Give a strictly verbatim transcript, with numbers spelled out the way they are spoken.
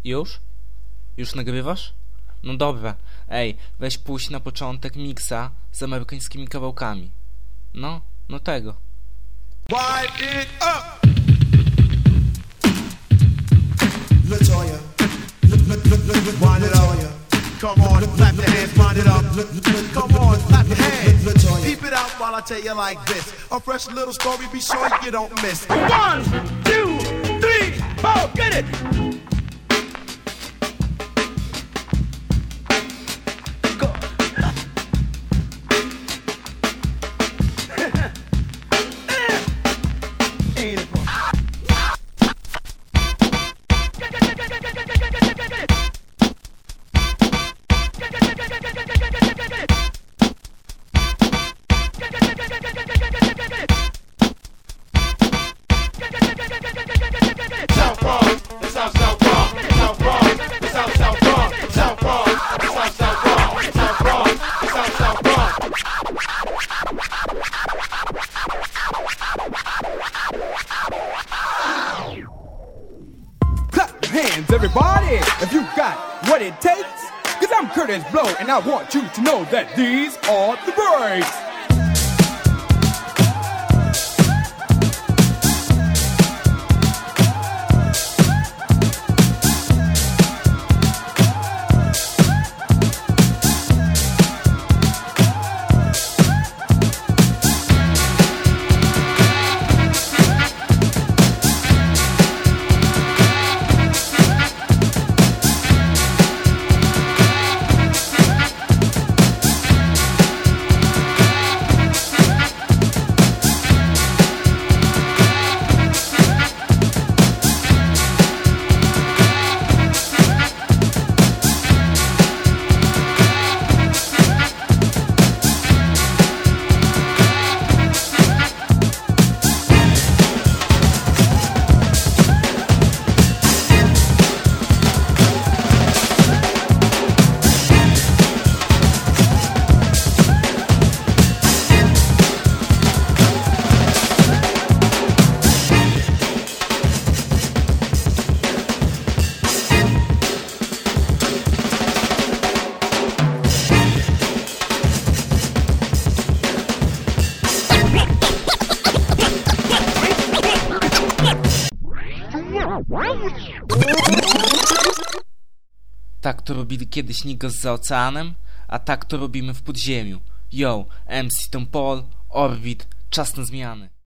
Już? Już nagrywasz? No dobra, ej, weź puść na początek miksa z amerykańskimi kawałkami. No, no tego. Wind it up! Latoya, wind it up. Come on, clap your hands, wind it up. Come on, clap your hands. Keep it out while I tell you like this. A fresh little story, be sure you don't miss. One, two, three, four, get it! Hands, everybody, if you got what it takes. Cause I'm Curtis Blow, and I want you to know that these are the breaks. Tak to robili kiedyś Niggas za oceanem, a tak to robimy w podziemiu. Yo, M C Tom Paul, Orbit, czas na zmiany.